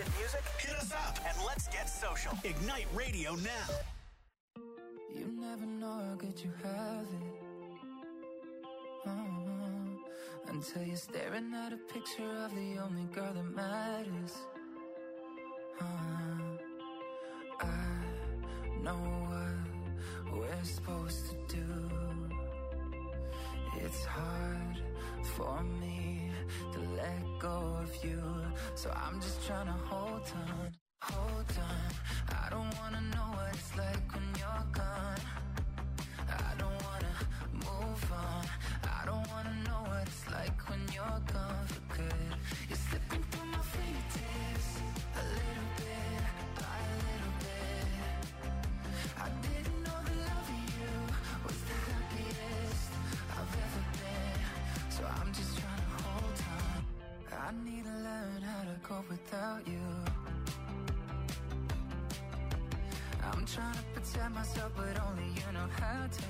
hit music? Hit us up and let's get social. Ignite Radio now. You never know how good you have it. Until you're staring at a picture of the only girl that matters. I know what we're supposed to do. It's hard for me to let go of you, so I'm just trying to hold on, hold on. I don't wanna know what it's like when you're gone. I don't wanna move on. I don't wanna know what it's like when you're gone for good. You're slipping through my fingertips, a little bit by a little bit. I didn't know the love of you was the happiest I've ever been, so I'm just trying to hold on. I need to learn how to cope without you. I'm trying to protect myself, but only you know how to.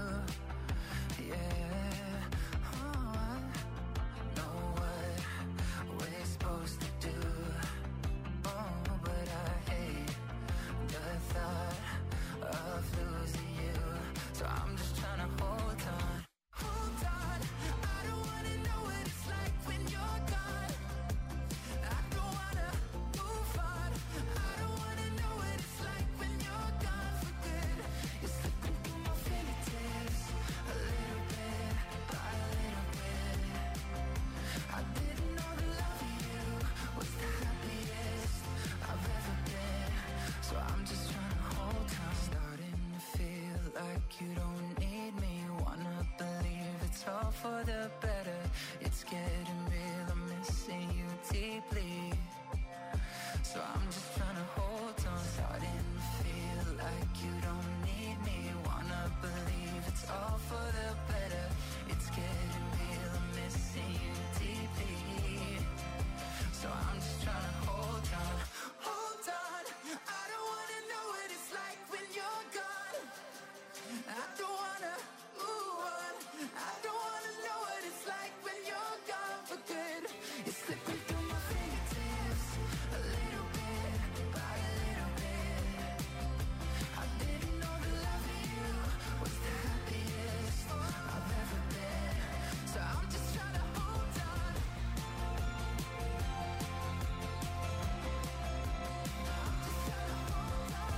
Yeah, oh, I know what we're supposed to do. Oh, but I hate the thought of losing you, so I'm just trying to hold on. Hold on, I don't wanna know what it's like when you're gone. I don't wanna move on. I don't wanna know what it's like when you're gone for good. You're slipping through my fingertips, a little bit by a little bit. I didn't know the love of you was the happiest I've ever been, so I'm just trying to hold on. Starting to feel like you don't need me. Wanna believe it's all for the better. It's getting real, I'm missing you deeply, so I'm just trying to hold on. Starting to feel like you don't need me. Wanna believe it's all for the better. It's getting real, I'm missing you deeply, so I'm just trying to hold on. Hold on, I don't wanna know what it's like when you're gone. I don't wanna move on. I don't wanna know what it's like when you're gone for good. You're slipping through my fingertips, a little bit by a little bit. I didn't know the love of you was the happiest I've ever been, so I'm just trying to hold on. I'm just trying to hold on.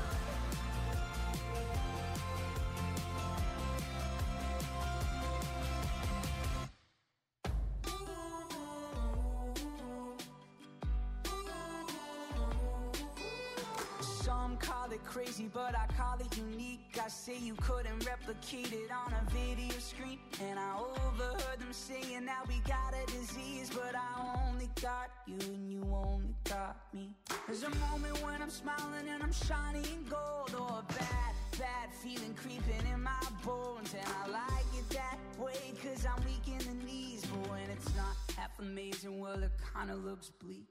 Some call it crazy, but I call it unique. I say you couldn't replicate it on a video screen, and I overheard them saying that we got a disease, but I only got you and you only got me. There's a moment when I'm smiling and I'm shining gold, or a bad feeling creeping in my bones, and I like it that way cause I'm weak in the knees, but when it's not half amazing, well it kinda looks bleak.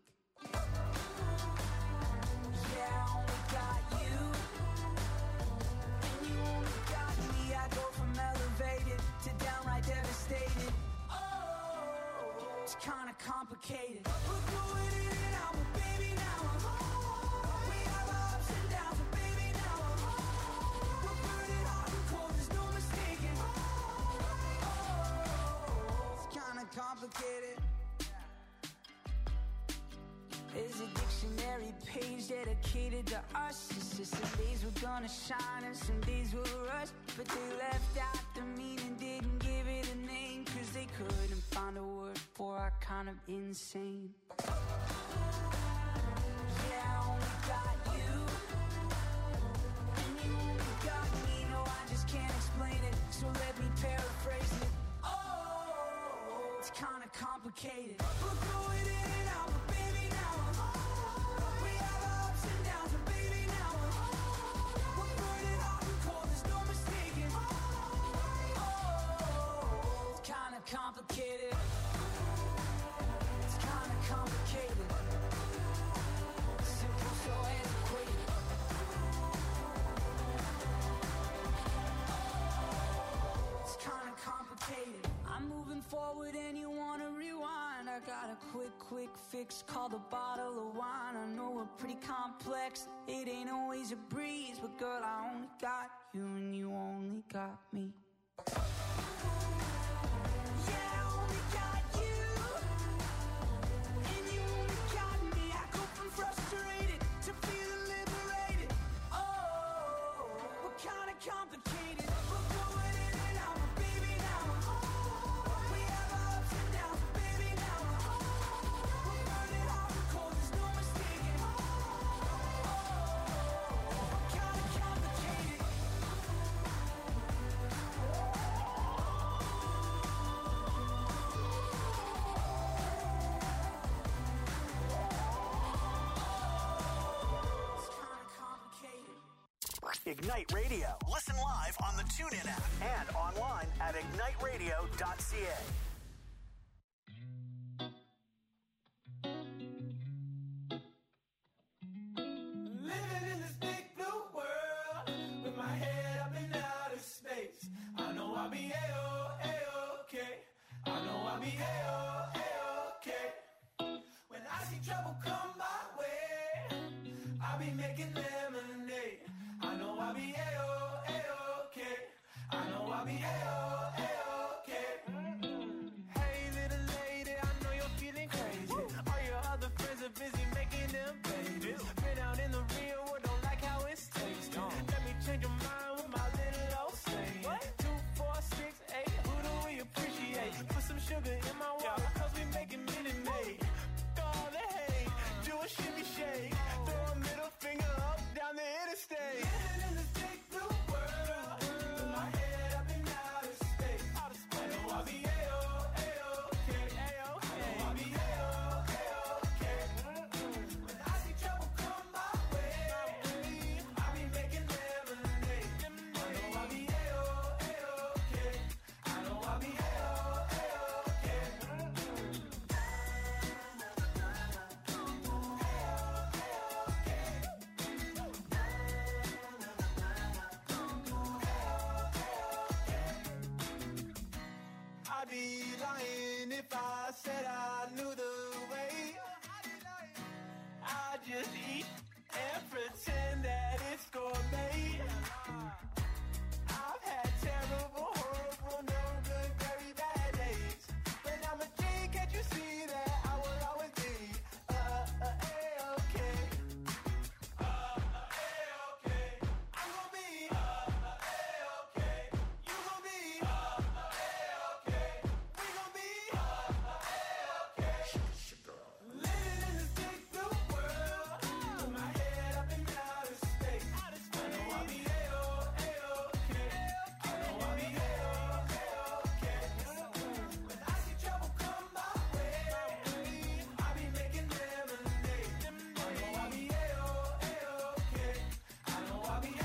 Yeah, I only got you, and you only got me. I go from elevated to downright devastated. Oh, it's kinda complicated. We're going in and out, but baby now I'm home. We have our ups and downs, but baby now I'm home. We're burning hot and cold, there's no mistaking. Oh, it's kinda complicated. There's a dictionary page dedicated to us. It's just some days we're gonna shine and some days we'll rush, but they left out the meaning, didn't give it a name, cause they couldn't find a word for our kind of insane. Yeah, I only got you, and you only got me. No, I just can't explain it, so let me paraphrase it. Oh, it's kinda complicated. We're going in and out, but baby now I'm home. We have our ups and downs, but baby now I'm home. We're burning hot and cold, there's no mistaking. Oh, it's kinda complicated. It's kinda complicated. Simple, so antiquated. It's kinda complicated. I'm moving forward and you wanna rewind. I got fix, called a bottle of wine. I know we're pretty complex, it ain't always a breeze, but girl, I only got you and you only got me. Complicated, we're going in and out, but baby now we have our ups and downs, but baby now we're burning hot and cold, there's no mistaking. We're kinda complicated. It's kinda complicated. Ignite Radio. Listen live on the TuneIn app and online at igniteradio.ca. Living in this big blue world with my head up in outer space. I know I'll be A-okay. I know I'll be A-okay. When I see trouble come my way, I'll be making lemonade. I know I'll be A-okay. I know I'll be A-okay. Hey little lady, I know you're feeling crazy. All your other friends are busy making them babies. Been out in the real world, don't like how it's tasting. Let me change your mind with my little old saying. 2, 4, 6, 8, who do we appreciate? Put some sugar in my water, cause we making Minute Maid. All the hate, do a shimmy shake. Throw a middle finger up down the interstate. Living in this big blue world with my head up in outer space. I know I'll be A-okay. I know I'll be A-okay. When I see trouble come my way, I'll be making lemonade. I know I'll be A-okay. I know I'll be A-okay. I'd be lying if I said I knew the way. I just eat and pretend that it's gourmet. I've had terrible, horrible, no good, very bad days. But I'm a G, can't you see that I will always be A-okay. A-okay. I'm gonna be A-okay. You gonna be A-okay. We gonna be A-okay. Living in this big blue world with my head up in outer space. I know I'll be A-okay. I know I'll be A-okay. When I see trouble come my way, I'll be making lemonade. I know I'll be A-okay. I know I'll be A-okay.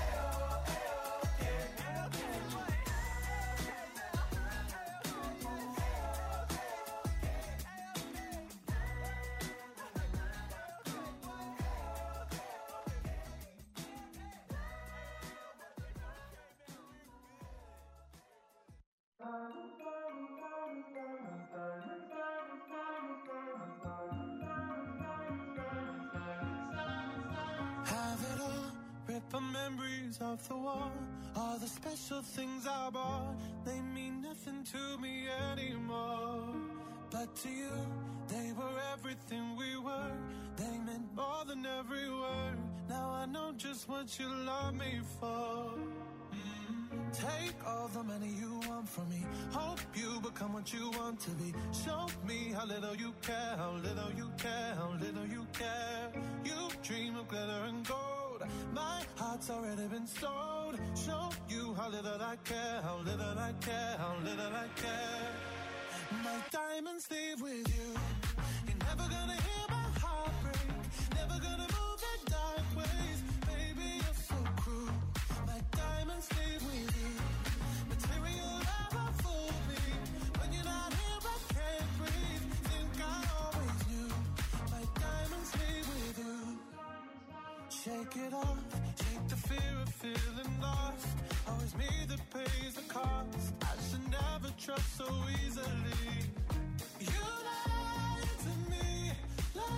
Have it all, rip the memories off the wall. All the special things I bought, they mean nothing to me anymore. But to you, they were everything we were. They meant more than every word. Now I know just what you love me for. Take all the money you want from me. Hope you become what you want to be. Show me how little you care, how little you care, how little you care. You dream of glitter and gold. My heart's already been sold. Show you how little I care, how little I care, how little I care. My diamonds leave with you. You're never gonna hear my heart break. Never gonna move in dark ways. Baby, you're so cruel. My diamonds leave with you. Material never fooled me. When you're not here, I can't breathe. Think I always knew. My diamonds leave with you. Shake it off. Shake the fear of feeling lost. Always me that pays the cost. I should never trust so easily. You lied to me. Lied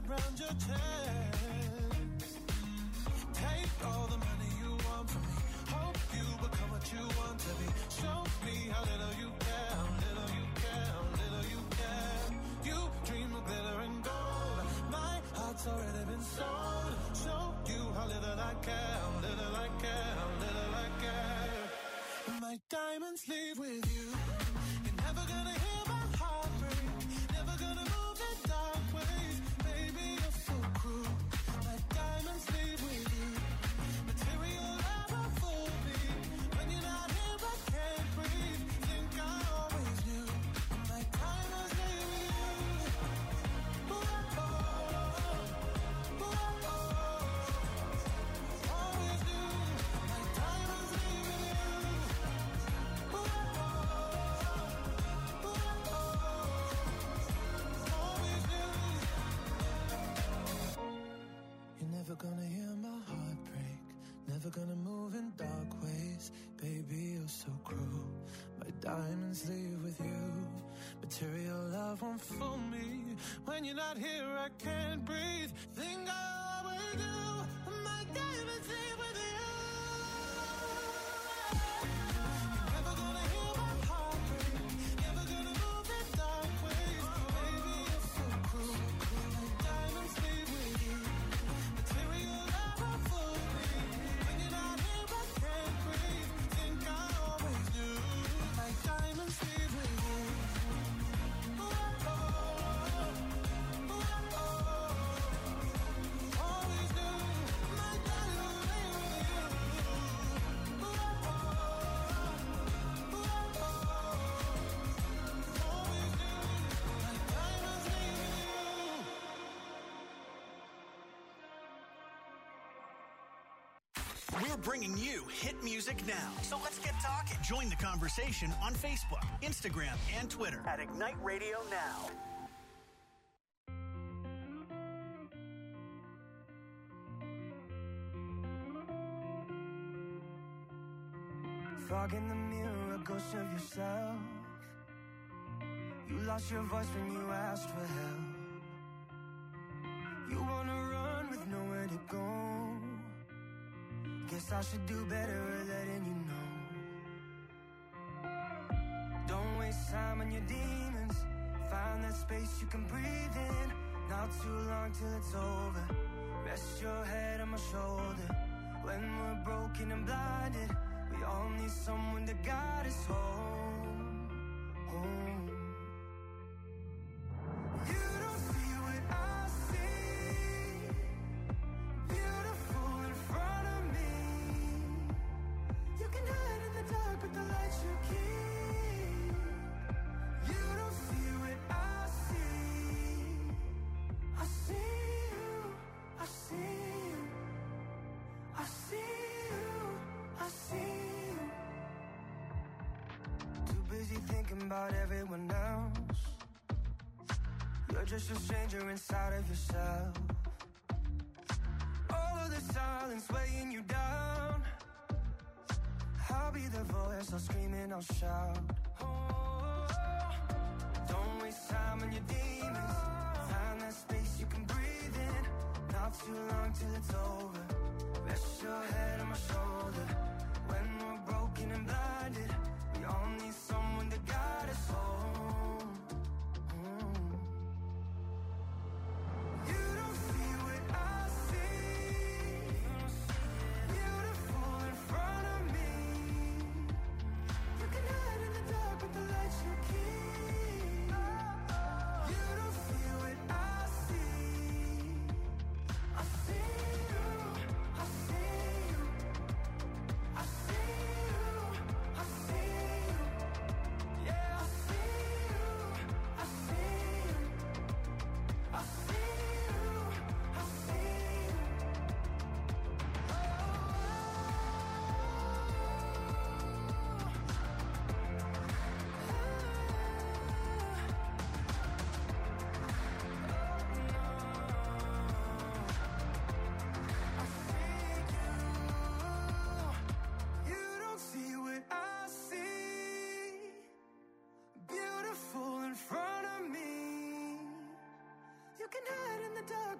around your chest. Take all the money you want from me. Hope you become what you want to be. Show me how little you care, how little you care, how little you care. You dream of glitter and gold. My heart's already been sold. Show you how little I care, how little I care, how little I care. My diamonds leave with you. You're never gonna hear my heart break. Never gonna move in dark ways. Baby, you're so cruel. My diamonds leave with you. Material never fooled me. When you're not here, I can't breathe. Think I always knew. My diamonds leave with you. Ooh, oh, ooh, oh, always knew. My diamonds leave with you. Ooh, oh, always knew. You're never gonna hear my heart break. Never gonna move in dark ways. Baby, you're so cruel. My diamonds leave with you. Material love won't fool me. When you're not here, I can't breathe. Think I always do. My diamonds leave with you. You're never gonna hear my heart break. Never gonna move in dark ways. Baby, you're so cruel. My diamonds leave with you. Material love won't fool me. When you're not here, I can't breathe. Think I always knew. My diamonds leave with you. Ooh, oh, ooh, oh, always knew. My diamonds leave with you. Ooh, oh, ooh, always knew. My diamonds leave with you. We're bringing you hit music now. So let's get talking. Join the conversation on Facebook, Instagram, and Twitter at Ignite Radio Now. Fog in the mirror, a ghost of yourself. You lost your voice when you asked for help. You wanna run with nowhere to go. Guess I should do better at letting you know. Don't waste time on your demons. Find that space you can breathe in. Not too long till it's over. Rest your head on my shoulder. When we're broken and blinded, we all need someone to guide us home. Home. You don't see what I see. Beautiful in front of me. You can hide in the dark, but the light you keep. You don't see what I see. I see you. I see you. I see you. I see you. Too busy thinking about everyone else. You're just a stranger inside of yourself. All of the silence weighing you down. I'll be the voice, I'll scream and I'll shout. Oh, don't waste time on your demons. Find that space you can breathe in. Not too long till it's over. Rest your head on my shoulder. When we're broken and blinded, we all need someone to guide us home. You don't see what I see. Beautiful in front of me. You can hide in the dark, but the light you keep. You don't see what I see. I see you.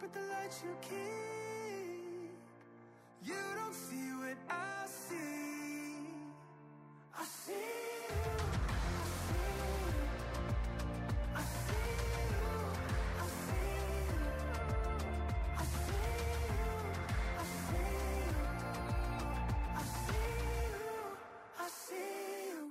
but the light you keep. You don't see what I see. I see you. I see you. I see you. I see you. I see you. I see you. I see you.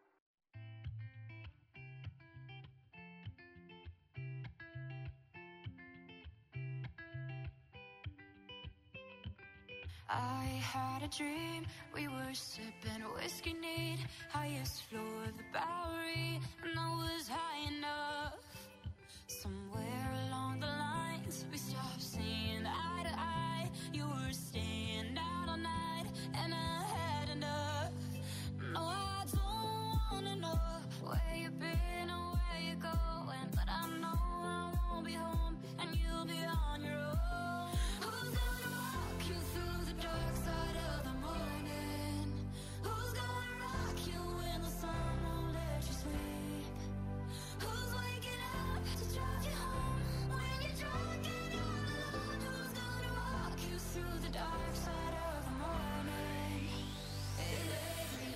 I had a dream, we were sipping whiskey neat, highest floor of the Bowery, and I was high enough. Somewhere along the lines, we stopped seeing eye to eye. You were staying out all night, and I had enough. No, I don't wanna know where you've been or where you're going, but I know I won't be home, and you'll be on your own. Who's gonna walk you through the dark side of the morning? Who's gonna rock you when the sun won't let you sleep? Who's waking up to drive you home when you're drunk and all alone? Who's gonna walk you through the dark side of the morning? It ain't me.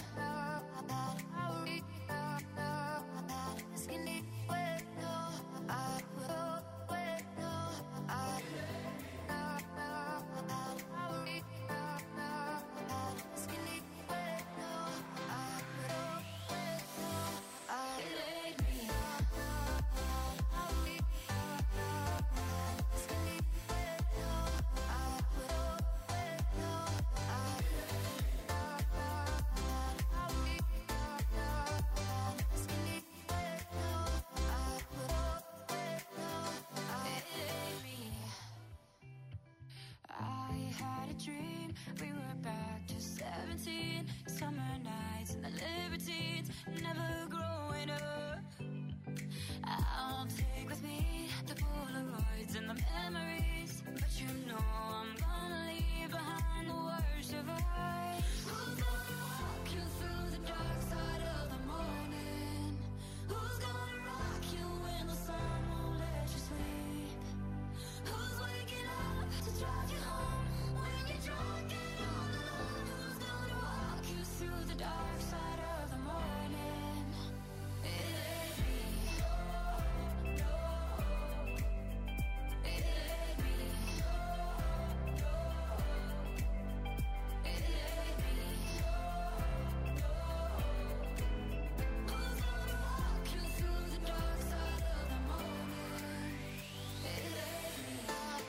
Dream, we were back to 17, summer nights and the libertines, never growing up. I'll take with me the Polaroids and the memories, but you know I'm gonna leave behind the worst of us. Who's gonna walk you through the dark side of the morning? Who's gonna rock you when the sun won't let you sleep? Who's waking up to drive you home? Drunk and all alone, who's gonna walk you through the dark side of the morning? It ain't me. No, no. It ain't me. No, no. It ain't me. No, no. Who's gonna walk you through the dark side of the morning? It ain't me.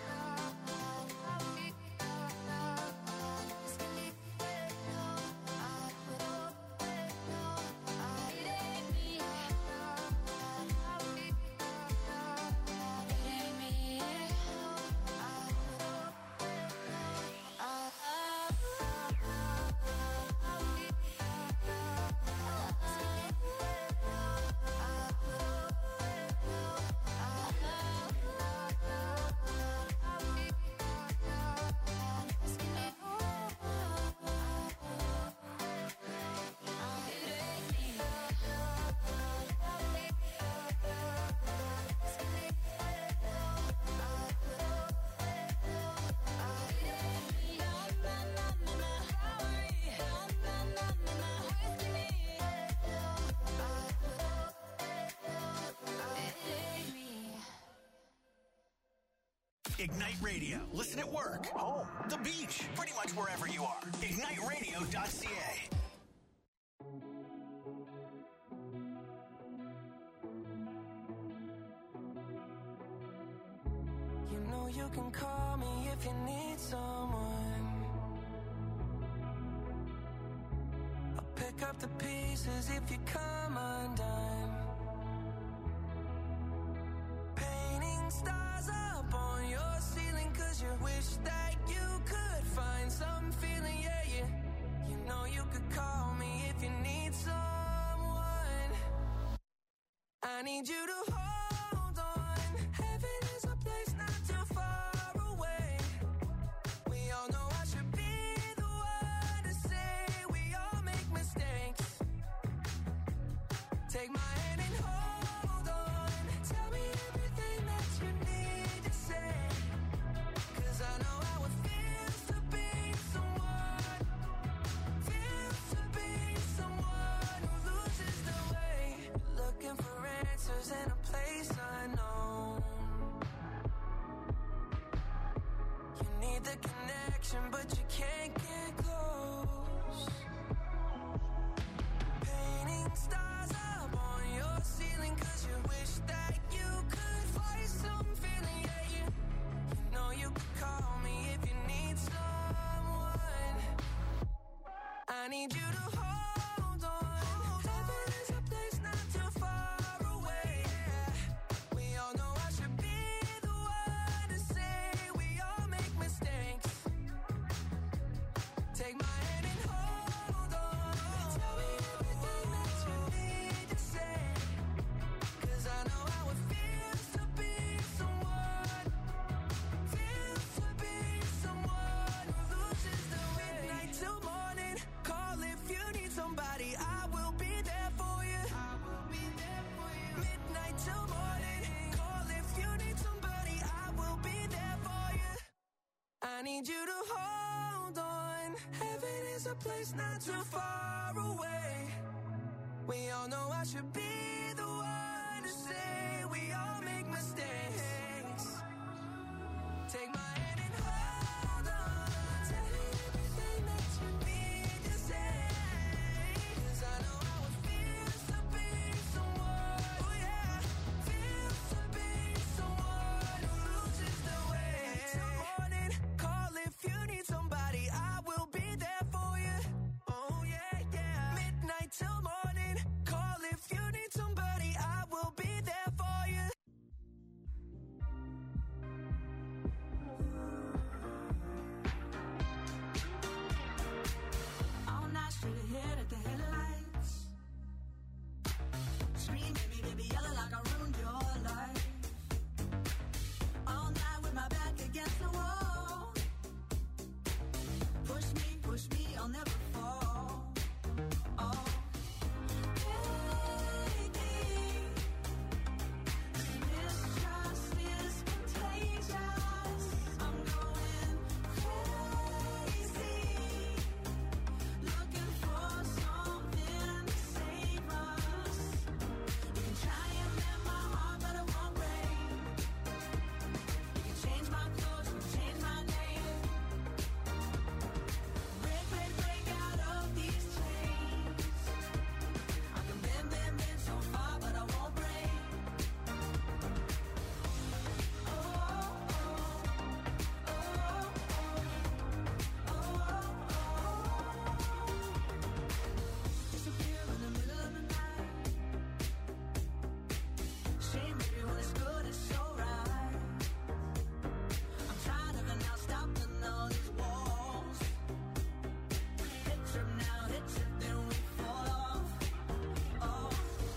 Ignite Radio. Listen at work, home, the beach, pretty much wherever you are. IgniteRadio.ca. You know you can call me if you need someone. I'll pick up the pieces if you come undone. Painting stars up on your ceiling 'cause you wish that you could find some feeling, yeah, yeah. You know you could call me if you need someone. I need you to hold on. Heaven is a place not too far away. We all know I should be the one to say we all make mistakes. Take my hand and hold on. Tell me everything that you need to say. need you to hold on. Heaven is a place not too far away. We all know I should be the one to say we all make mistakes. Take my hand and hold on. Tell me everything that you need to say. 'Cause I know how it feels to be someone. Feels to be someone who loses the way. Midnight till morning. Call if you need somebody. I will be there for you. I will be there for you. Midnight till morning. Call if you need somebody. I will be there for you. I need you to hold on. Heaven is a place not too far away. We all know I should be the one to say we all make mistakes. Take my hand and hold on. Tell me everything that you need to say. 'Cause I know how it feels to be someone. Oh yeah, feels to be someone who loses the way. Till morning, call if you need somebody. I will be there for you. Oh yeah, yeah. Midnight till morning, call if you need somebody. I will be there for you. All night straight ahead at the headlights. Scream, baby, baby, yelling like I ruined your life. All night with my back against the wall. Push me, I'll never fall. Oh, baby, mistrust is contagious. I'm going crazy. Looking for something to save us. You can try and mend my heart, but it won't break. You can change my clothes, you can change my name. Break out of these chains. I can bend so far, but I won't break. Oh, disappear in the middle of the night. Shame, baby, when it's good, it's so right. I'm tired of it now, stopping all these walls. Hit trip now, hit trip, then we fall off. Oh,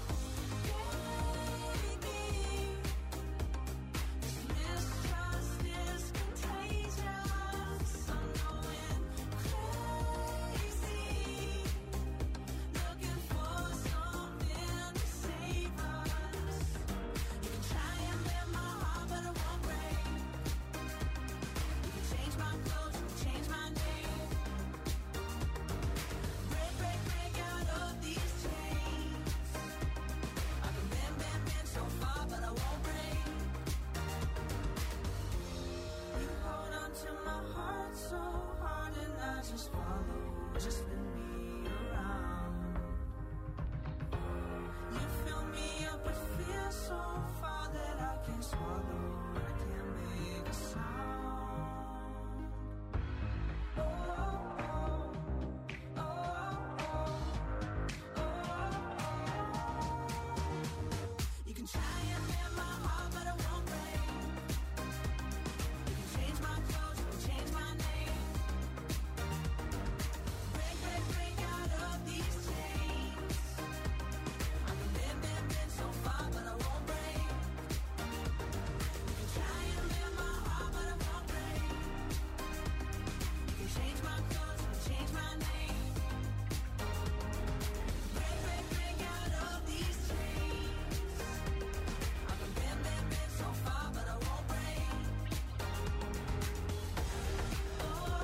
baby, this mistrust is contagious. I'm going crazy. Looking for something to save us. You can try and mend my heart, but it won't break. You can change my clothes, you can change my name. Break out of these chains. I can bend so far, but I won't break. You hold on to my heart so hard, and I just follow. Just spin me around. You fill me up with fear so far that I can't swallow. I can't make a sound. Oh, oh, oh, oh, oh. You can try and mend my heart, but it won't break. You can change my clothes, you can change my name. Break out of these chains. I can bend so far, but I won't break. You can try and mend my heart, but it won't break. You can change my clothes, you can change my name. Break out of these chains. I can bend so far, but I won't break. Oh,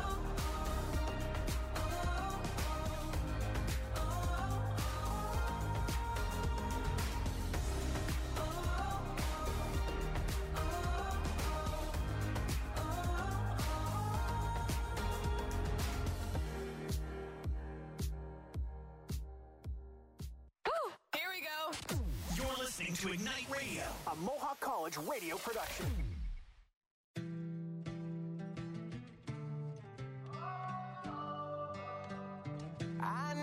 Here we go. You're listening to Ignite Radio, a Mohawk College radio production. I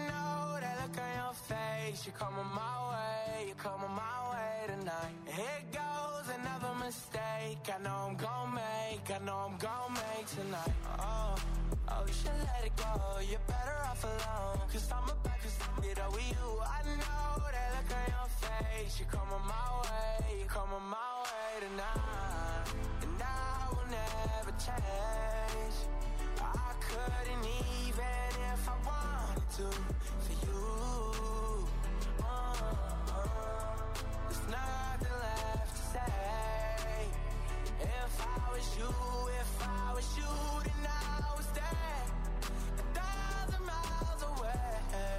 face. You're coming my way, you're coming my way tonight. Here goes another mistake. I know I'm gon' make, I know I'm gon' make tonight. Oh, you should let it go. You're better off alone. Cause I'm about to stop it over you. I know that look on your face. You're coming my way, you're coming my way tonight. And I will never change. I couldn't even if I wanted to for you. There's nothing left to say. If I was you, then I was there 1,000 miles away.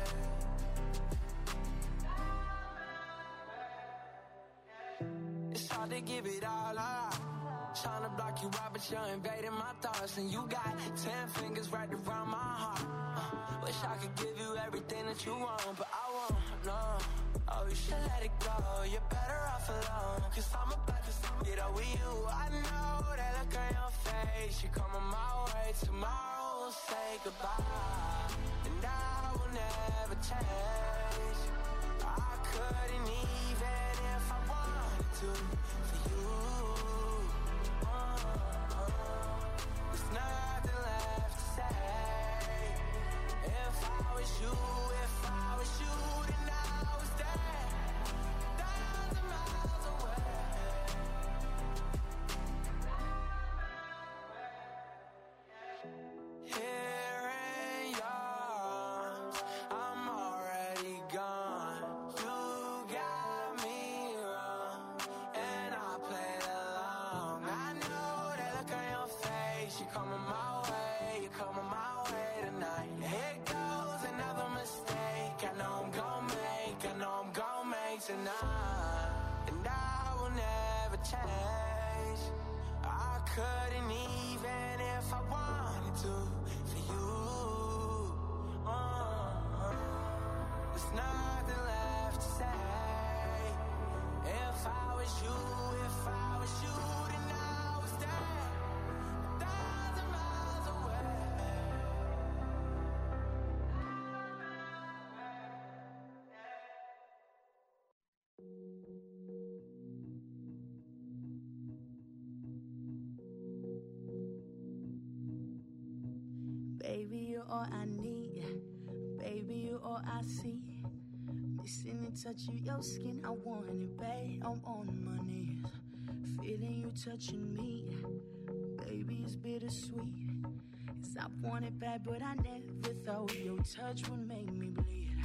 It's hard to give it all up. Trying to block you out, but you're invading my thoughts. And you got 10 fingers right around my heart. Wish I could give you everything that you want, but I won't, no. Oh, you should let it go. You're better off alone. Cause I'm about to stop it over you. I know that look on your face. You're coming my way. Tomorrow we'll say goodbye. And I will never change. I couldn't even if I wanted to for you. There's nothing left to say. If I was you, then I was there 1,000 miles away. Here in your arms, I'm already gone. You got me wrong, and I played along. I know that look on your face. You're coming my way, you're coming my way tonight. Here goes another mistake. I know I'm gon' make, I know I'm gon' make tonight. And I will never change. I couldn't even if I wanted to for you. There's nothing left to say. If I was you, then I was there 1,000 miles away. Baby, you're all I need. Baby, you're all I see. Missing the touch of your skin, I want it, babe. I'm on my knees, feeling you touching me. Baby, it's bittersweet. 'Cause I want it bad, but I never thought your touch would make me bleed.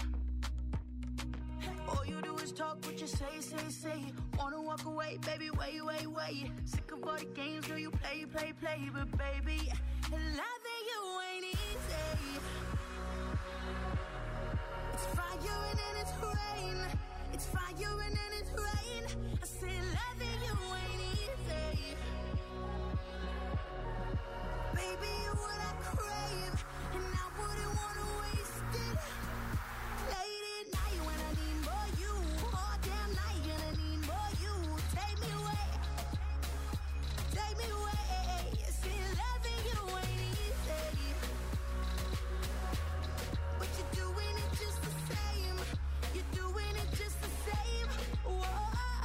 All you do is talk what you say. Wanna walk away, baby, wait. Sick of all the games, girl, you play. But baby, loving you ain't easy. It's fire and then it's rain. It's fire and then it's rain. I said loving you ain't easy. Baby, you're what I crave, and I wouldn't wanna waste it. Late at night when I need more you, all damn night gonna need more you. Take me away. See, loving you ain't easy, but you're doing it just the same. You're doing it just the same. Whoa.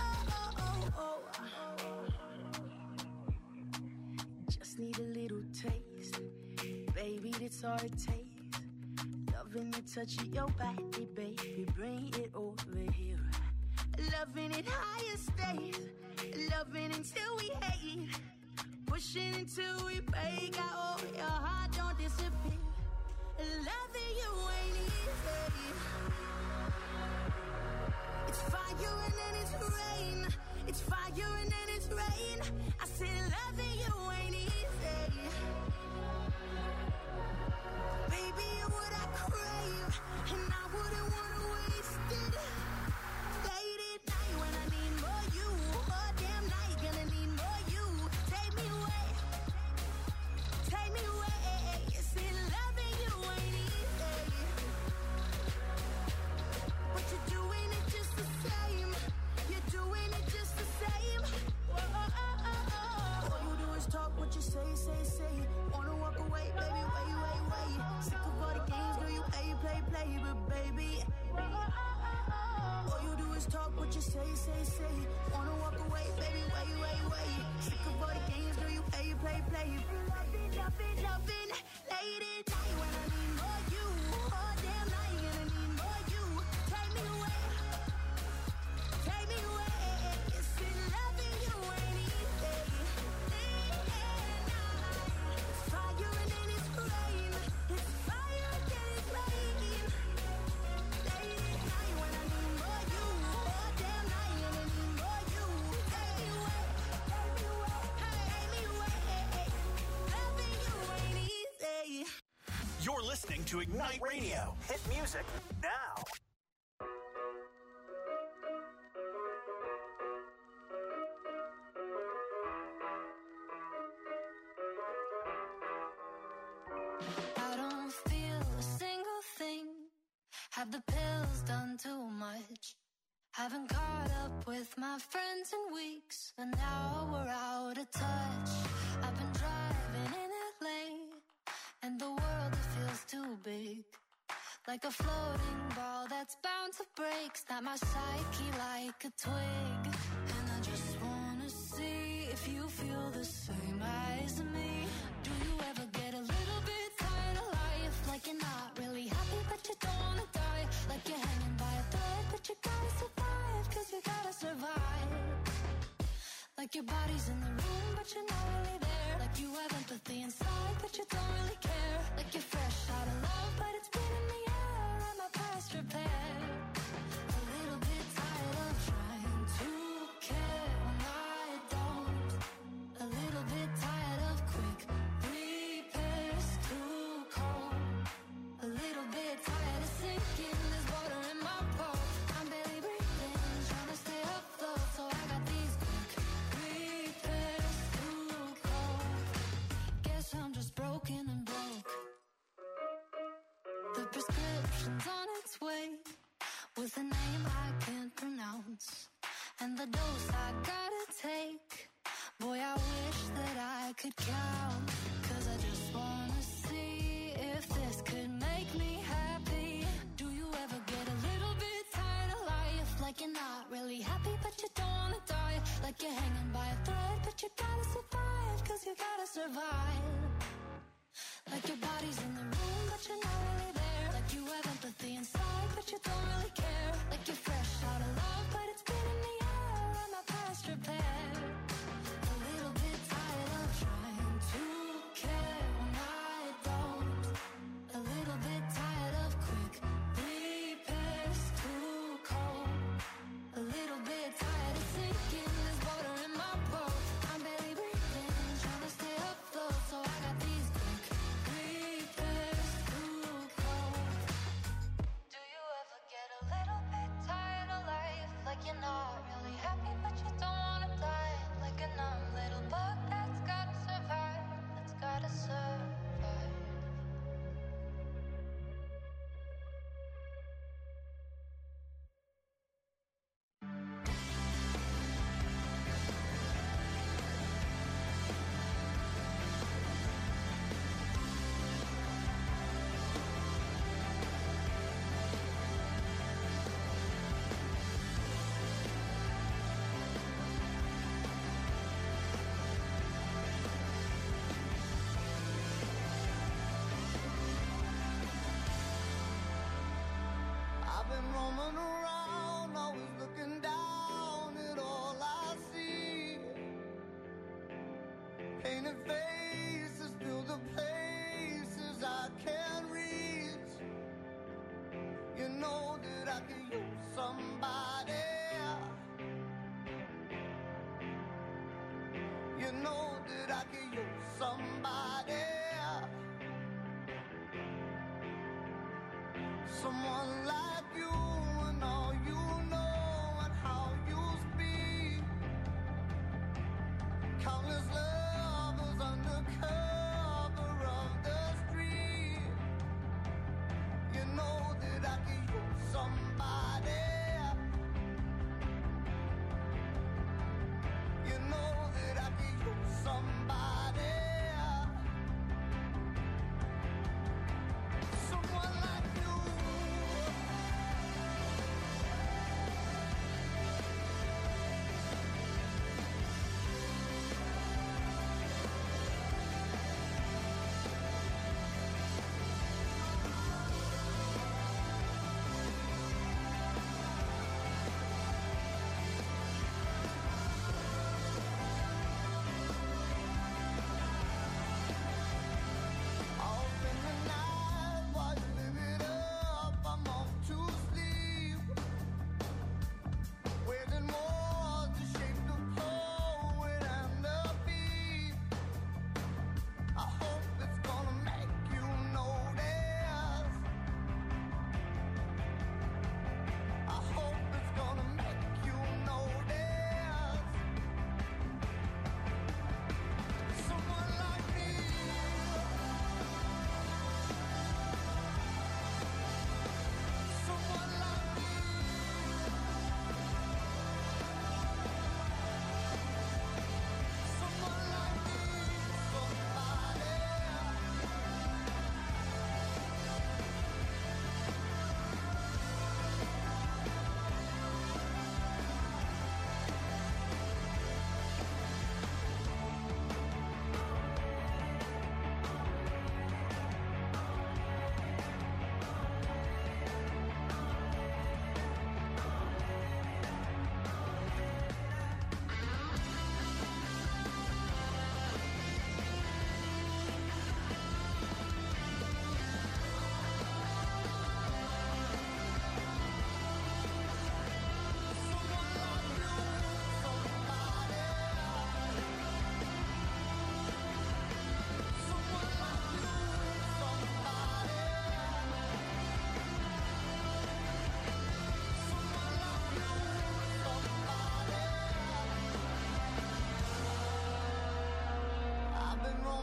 Just need a little taste, baby, that's all it takes. Loving the touch of your body, baby, bring it over here. Loving it higher stays, loving until we hate, pushing until we break out. Oh, your heart don't disappear. Loving you ain't easy. It's fire and then it's rain. It's fire and then it's rain. I said loving you ain't easy. Baby, you're what I crave, and I wouldn't wanna waste it. Late at night when I need more you, all damn night gonna need more you. Take me away. See, loving you ain't easy, but you're doing it just the same. You're doing it just the same. Whoa. All you do is talk what you say. Wanna walk away, baby, wait. Sick of all the games, girl, you play. But baby, is talk what you say. Wanna walk away, baby, wait. Sick of all the games, do you play? Loving, late at night when I need more you. All damn night, gonna need more you. Take me away. It's been loving you ain't easy. Day and night. It's fire and then it's rain. It's fire and then it's rain. Late at night when I need more you. All damn night, gonna need more you. Take me away. Loving you ain't easy. You're listening to Ignite Radio. Hit music now. I don't feel a single thing. Have the pills done too much? Haven't caught up with my friends in weeks, and now we're out of touch. I've been driving in LA, and the world it feels too big. Like a floating ball that's bound to break. Snap my psyche like a twig. And I just wanna see if you feel the same as me. Do you ever get a little bit tired of life? Like you're not really happy but you don't wanna die. Like you're hanging by a thread but you gotta survive. Cause you gotta survive. Like your body's in the room but you're not really there. Like you have empathy inside but you don't really care. Like you're fresh out of love but it's been in the air. And my past repair. A little bit tired of trying to care when I don't. A little bit tired of quick repairs too cold. A little bit tired of sinking. There's water in my boat. I'm barely breathing, trying to stay afloat. So I got these quick repairs too cold. Guess I'm just broken and broke. The prescription's on its way, with a name I can't pronounce, and the dose I gotta take. Boy, I wish that I could count. Cause I just wanna see if this could make me happy. Do you ever get a little bit tired of life? Like you're not really happy but you don't wanna die. Like you're hanging by a thread but you gotta survive. Cause you gotta survive. Like your body's in the room but you're not really there. Like you have empathy inside but you don't really care. Like you're fresh out of love but it's been in the air. And my past repair. A little bit tired of trying to care when I don't. A little bit tired of quick repairs too cold. A little bit tired of sinking. There's water in my boat. I'm barely breathing, trying to stay afloat. So I got these quick repairs too cold. Do you ever get a little bit tired of life? Like you're not really happy but you don't wanna die. Like a numb little bug that's gotta survive. That's gotta survive. I've been roaming around, always looking down at all I see. Painted faces fill the places I can't reach. You know that I could use somebody. You know that I could use somebody. Someone like you and all you know and how you speak. Countless lovers under cover of the street. You know that I could use somebody. You know that I could use somebody. Someone like you.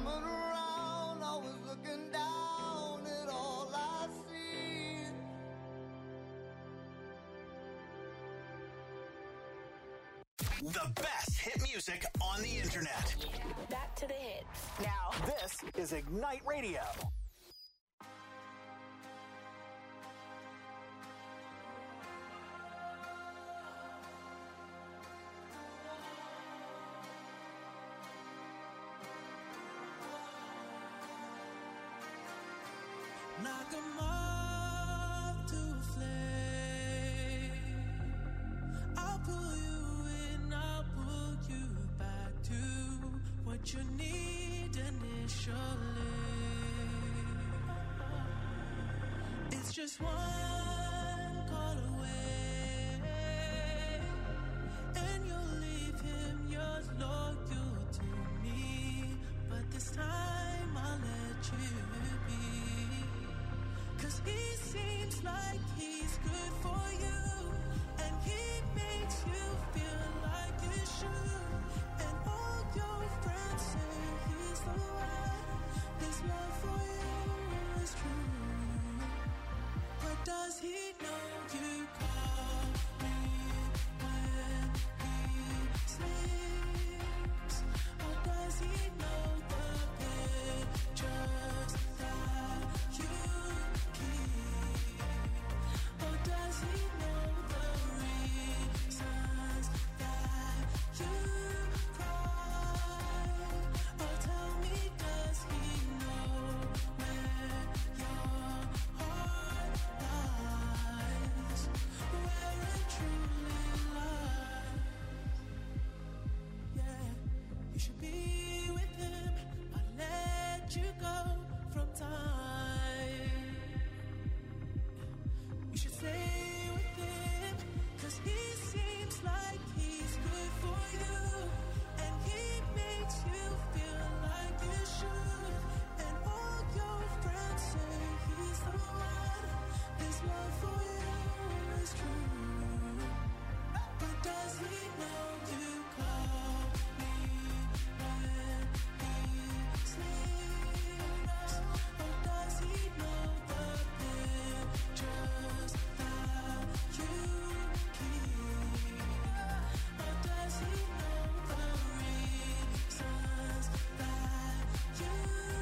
coming around, always looking down at all I see. The best hit music on the internet. Back to the hits. Now, this is Ignite Radio. Knock 'em off to a flame. I'll pull you in, I'll pull you back to what you need initially. It's just one call away, and you'll leave him yours loyal to me. But this time I'll let you be. 'Cause he seems like he's good for you, and he makes you feel like you should. And all your friends say he's the one. This love for you is true. But does he know you call me when he sleeps? Or does he know the pictures that you keep? Or does he know the reasons that you cry? Or tell me, does he know where your heart lies? Where it truly lies? Yeah, you should be with him, but let you go from time. You should stay with him, 'cause he seems like he's good for you, and he makes you feel like you should. And all your friends say he's the one. This love for you is true. But does he know you call me when he sleeps? Or does he know the pictures that you keep? Or does he know the reasons that you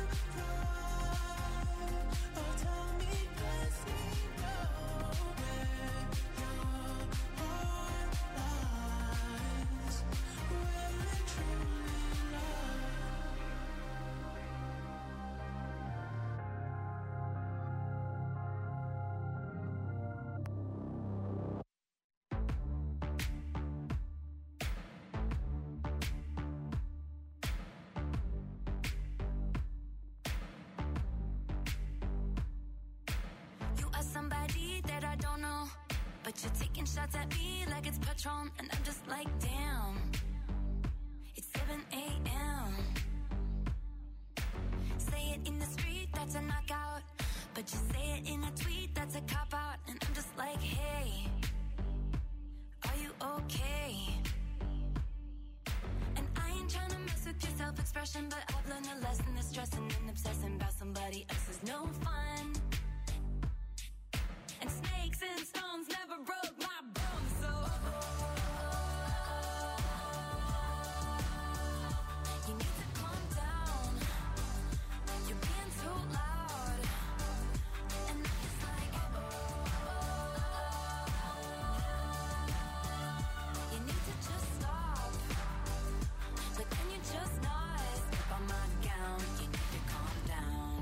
cry? Or tell me, does he know where your heart lies? Where it truly lies? You are somebody that I don't know, but you're taking shots at me like it's Patron, and I'm just like, damn. It's 7 a.m. Say it in the street, that's a knockout, but you say it in a tweet, that's a cop out, and I'm just like, hey, are you okay? And I ain't trying to mess with your self-expression, but I've learned a lesson that stressing and obsessing about somebody else is no fun. And snakes and stones never broke my bones, so you need to calm down. You're being too loud, and I'm just like, you need to just stop. But then you just not step on my gown. You need to calm down.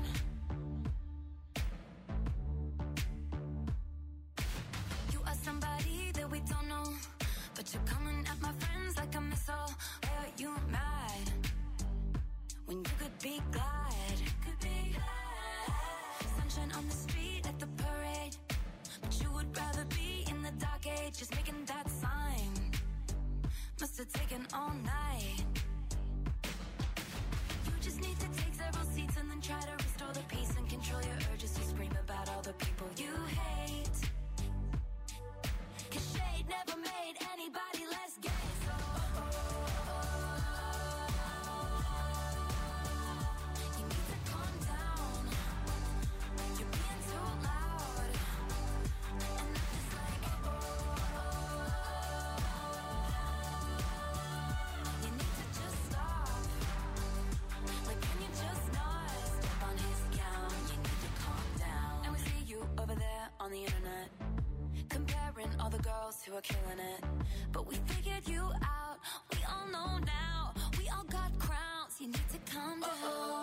You are somebody that we don't know, but you're coming at my friends like a missile. Why are you mad when you could be glad? Could be glad. Sunshine on the street at the parade, but you would rather be in the dark age, just making that sign. Must have taken all night. You just need to take several seats and then try to restore the peace and control your urges to scream about all the people you hate. 'Cause shade never made anybody less gay, so on the internet, comparing all the girls who are killing it. But we figured you out, we all know now. We all got crowns, you need to calm down.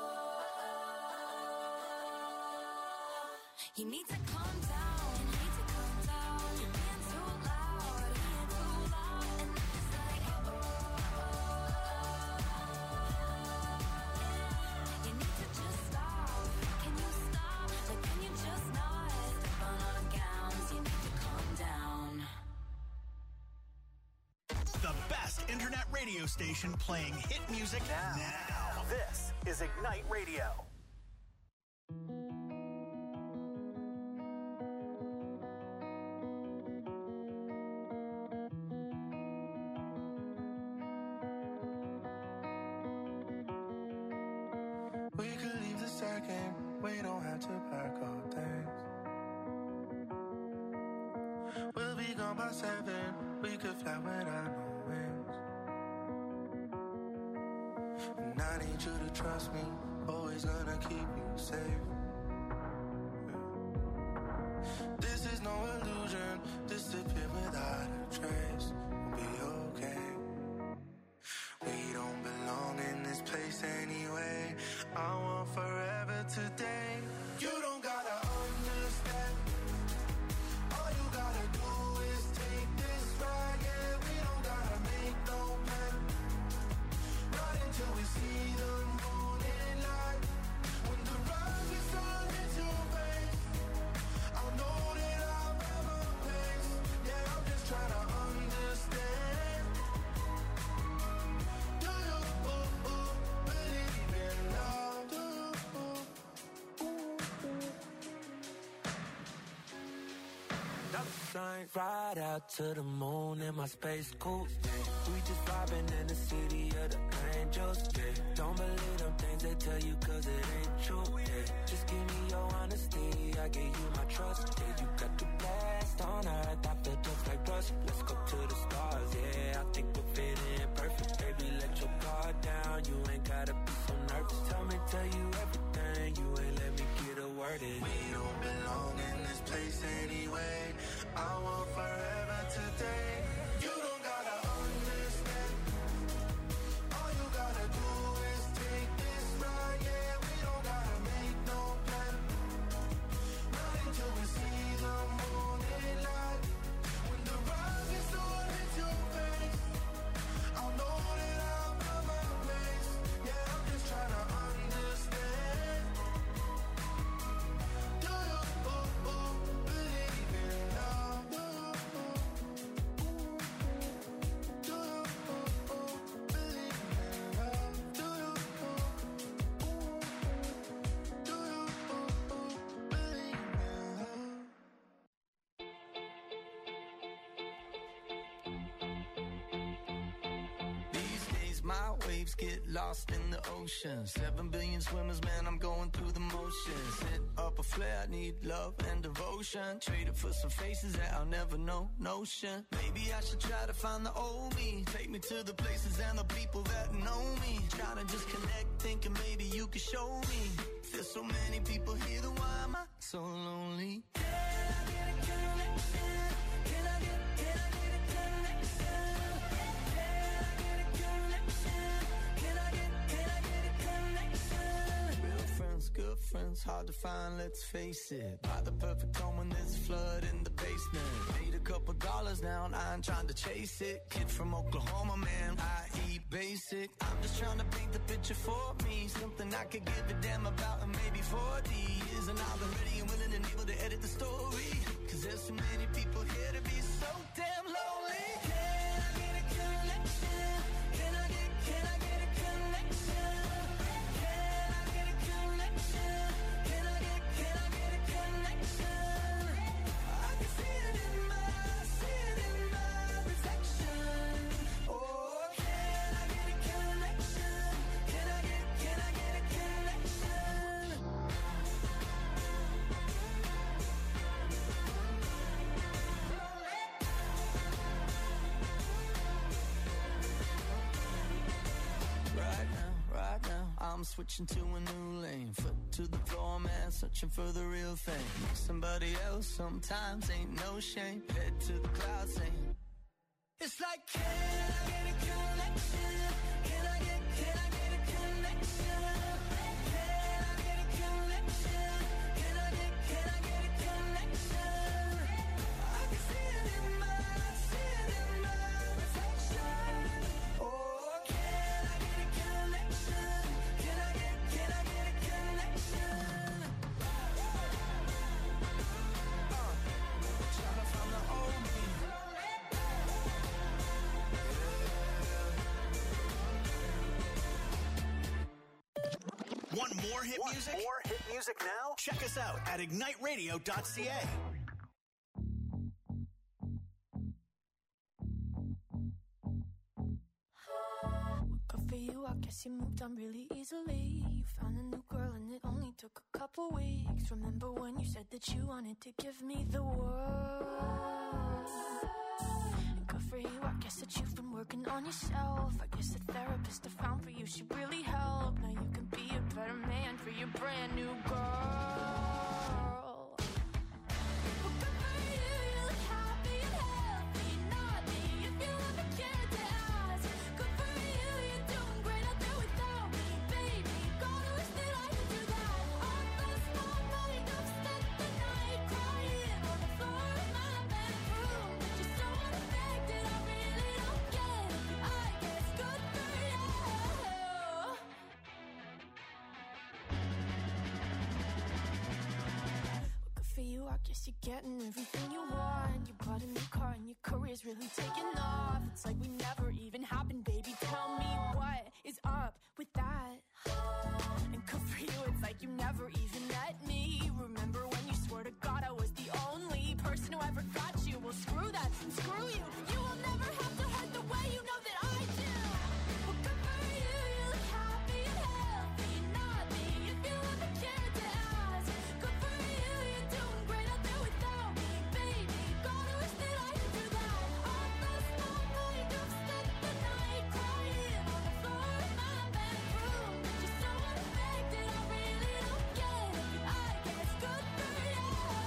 You need to calm down, you need to calm down. You're being too loud, and it's like, you need to just stop. Can you stop? Like, can you just not step on our gowns? You need to calm down. The best internet radio station playing hit music now. This is Ignite Radio. We could leave the second, we don't have to pack our things. We'll be gone by 7, we could fly without no wings. And I need you to trust me, always gonna keep you safe. This is no illusion, disappear without a trace. We'll be okay. We don't belong in this place anyway. I want forever today. You don't gotta understand. All you gotta do is take this ride. Yeah, we don't gotta make no plan. Right until we see the morning light. When the rise is sun hits your face, I'll know that I'll have a place. Yeah, I'm just trying to understand. Do you believe in love? Do you? Ride out to the moon in my space coupe. We just vibing in the city of the angels. Yeah. Don't believe them things they tell you, cause it ain't true. Yeah. Just give me your honesty, I give you my trust. Yeah, you got the blast on earth, I feel just like rust. Let's go to the stars, yeah, I think we'll fit in perfect. Baby, let your guard down, you ain't gotta be so nervous. Tell you everything, you ain't let me get a word in. We don't belong in this place anyway. I want forever today. You don't gotta understand. All you gotta do is take this ride. Yeah, we don't gotta make no plan. Not until we see the morning light. When the rising sun hits your face, I'll know that I'll have my place. Yeah, I'm just trying to understand. Do you believe in love? Do you believe in love? Do you believe in love? These days my waves get lost in the ocean. 7 billion swimmers, man, I'm going through the motions. Hit up a flare, need love and devotion. Traded for some faces that I'll never know, notion. Maybe I should try to find the old me. Take me to the places and the people that know me. Trying to just connect, thinking maybe you could show me. There's so many people here, then why am I so lonely? Can I get a connection? Can I get a connection? Can I get a connection? Can I get a connection? Real friends, good friends, hard to find, let's face it. Buy the perfect home when there's a flood in the basement. Made a couple dollars now and I ain't trying to chase it. Kid from Oklahoma, man, I eat basic. I'm just trying to paint the picture for me. Something I could give a damn about in maybe 40 years. And I'll be ready and willing and able to edit the story. Cause there's so many people here to be so damn lonely. Can I get a connection? Can I get a connection? Can I get a connection? Can I get a connection? I can see it in my reflection. Oh, can I get a connection? Can I get a connection? Right now, I'm switching to a new lane. Foot to the floor, man, searching for the real thing. Somebody else sometimes ain't no shame. Head to the clouds saying, it's like, can I get a connection? Can I get a connection? Can I get a connection? Can I get a connection? I can see it in my reflection. Oh, can I get a connection? Can I get a connection? Trying to find the old me. Want more hit music? More hit music now? Check us out at igniteradio.ca. Good for you, I guess you moved on really easily. You found a new girl and it only took a couple weeks. Remember when you said that you wanted to give me the world? And good for you, I guess that you've been working on yourself. I guess the therapist I found for you should really help. Now you can be a better man for your brand new girl. Well, good for you, you look happy and healthy. Not me, if you ever cared to ask. Good for you, you're doing great out there without me, baby. God, I wish that I could do that. I lost my mind, I've spent the night crying on the floor of my bedroom. But you're so unaffected, I really don't get it. I guess good for you. Well, good for you, I guess you're getting everything you want. You bought a new car and your career's really taking off. It's like we never even happened, baby. Tell me what is up with that? And good for you, it's like you never even met me. Remember when you swore to God I was the only person who ever got you? Well, screw that and screw you. You will never have to hurt the way you know that I do. Well, good for you, you look happy and healthy. Not me, if you ever cared to ask. Good for you, you're doing great out there without me, baby. God, I wish that I could do that. I lost my mind, I've spent the night crying on the floor of my bedroom. But you're so unaffected, I really don't get it. I guess good for you.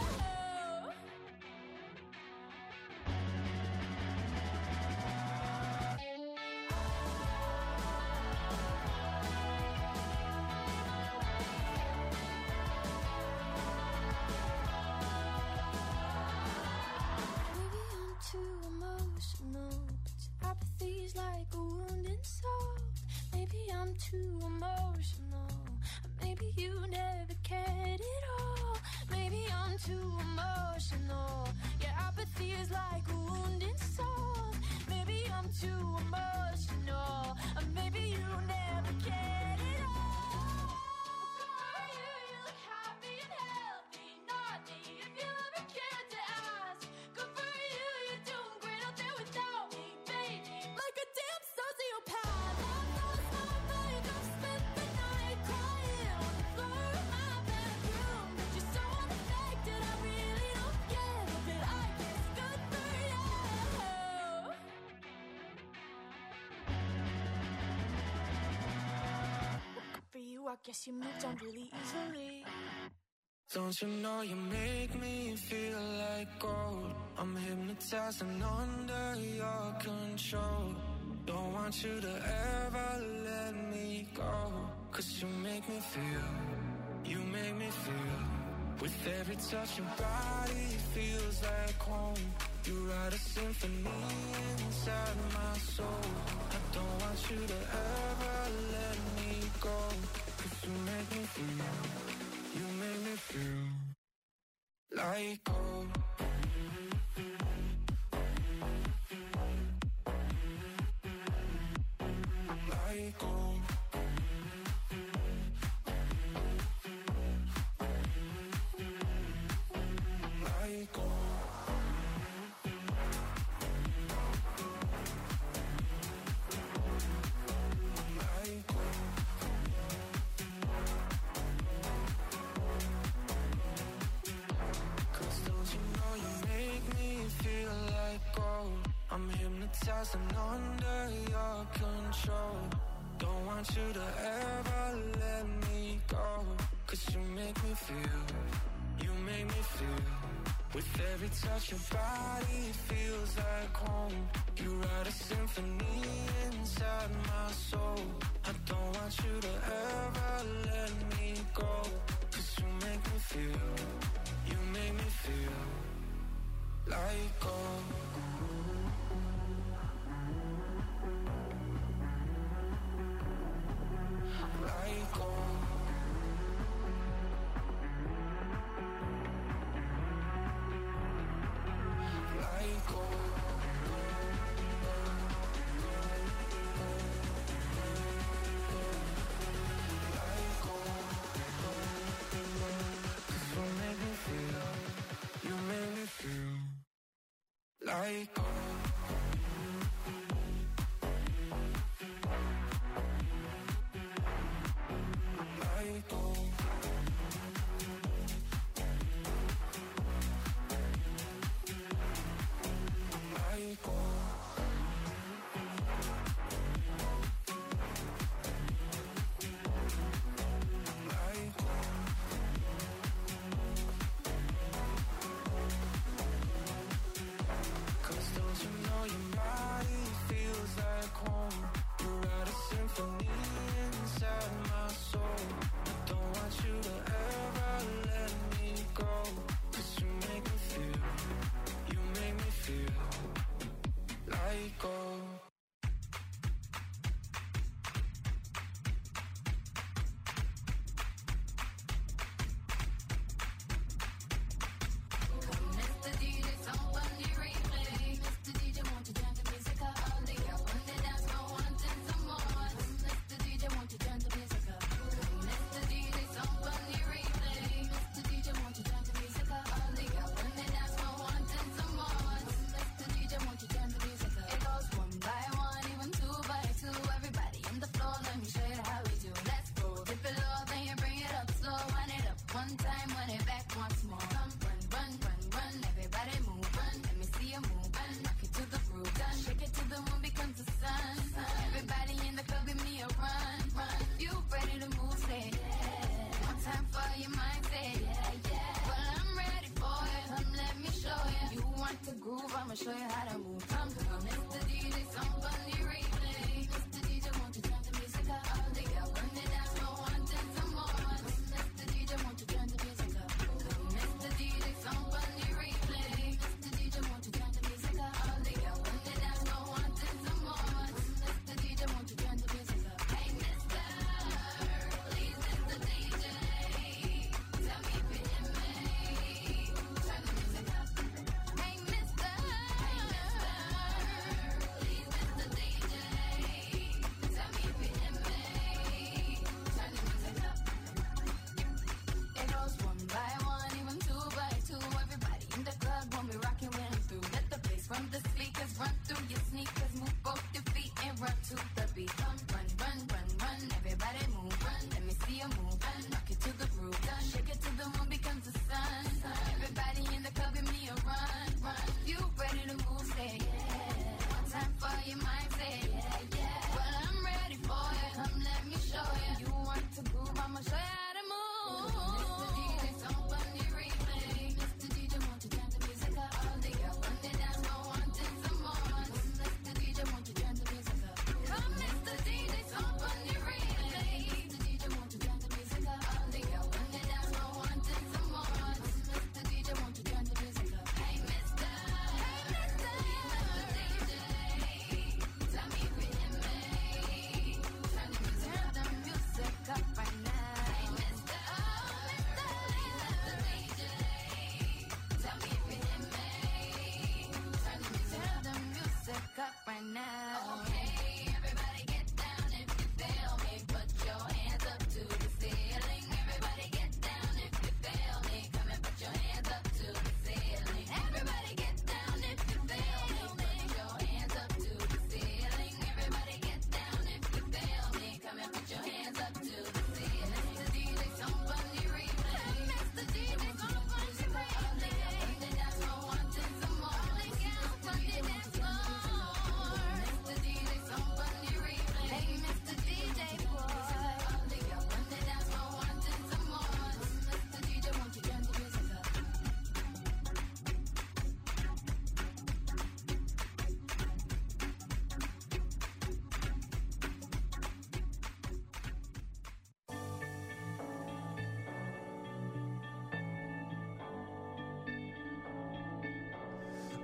Maybe I'm too emotional, but apathy's like a wounded soul. Maybe I'm too emotional, maybe you never cared at all. Maybe I'm too emotional, yeah, apathy is like a wounded soul. Maybe I'm too emotional, maybe you never cared at all. You look happy and healthy, not me, if you ever cared to ask. Good for you, you're doing great out there without me, baby. Like a damn sociopath. I've lost my mind, I've spent the night crying on the floor of my bedroom. But you're so unaffected, I really don't get it. But I guess good for you. Good for you, I guess you moved on really easily. Don't you know you make me feel like gold? I'm hypnotized and under your control. Don't want you to ever let me go. 'Cause you make me feel, you make me feel. With every touch your body feels like home. You write a symphony inside my soul. I don't want you to ever let me go. 'Cause you make me feel, you make me feel like gold. Like gold. Like gold. Like gold. I'm hypnotized and under your control. Don't want you to ever let me go. 'cause you make me feel, you make me feel. With every touch your body feels like home. You write a symphony inside my soul. I don't want you to ever let me go, 'cause you make me feel, you make me feel like gold. Like gold. Like gold. Like gold. 'Cause you make me feel, you make me feel like gold. Like gold. Like gold. Like gold. 'Cause don't you know your body feels like home. You write a symphony inside my soul. I don't want you to ever let me go, 'cause you make me feel, you make me feel like gold. Mr. DJ, someone you replay. Mr. DJ, won't you turn the music up? All the girls on the dance floor wanting some more. Mr. DJ, won't you turn the music up? Mr. DJ, someone you replay. Mr. DJ, won't you turn the music up? All the girls on the dance floor wanting some more. Mr. DJ, won't you turn the music up? It goes one by one, even two by two. Everybody on the floor, let me show you how we do. Let's go. Dip it low, then you bring it up slow. Wind it up one time, wind it back once more. Come run, run, run, run. Everybody move, run. Let me see you move, run. Rock it to the groove, done. Shake it till the moon becomes the sun. Everybody in the club, give me a run, run. If you ready to move, say yeah. One time for your mind, say yeah, yeah. Well, I'm ready for it. Come, let me show you. You want to groove? I'ma show you how to move. Come, Mr. DJ, somebody replay. Mr. DJ, won't you turn the music up? All the girls on the dance floor wanting some more. Mr. DJ, won't you turn the music up? Mr. DJ, somebody replay. Mr. DJ, won't you turn the music up? All the girls on the dance floor wanting some more. Mr. DJ, won't you turn the music up? Hey, mister, please, Mr. DJ, tell me if you hear me. Turn the music up. Hey, mister,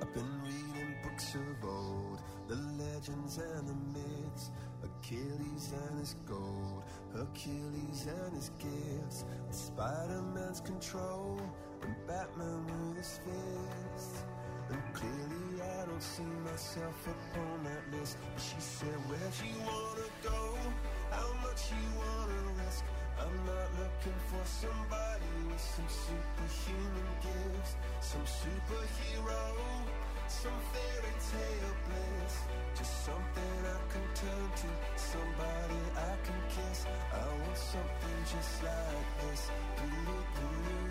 I've been reading books of old, the legends and the myths, Achilles and his gold, Hercules and his gifts, Spider-Man's control, and Batman with his fists. And clearly I don't see myself upon that list. But she said, where'd you wanna go? How much you wanna risk? I'm not looking for somebody with some superhuman gifts, some superhero, some fairy tale bliss. Just something I can turn to, somebody I can kiss. I want something just like this. Blue, blue.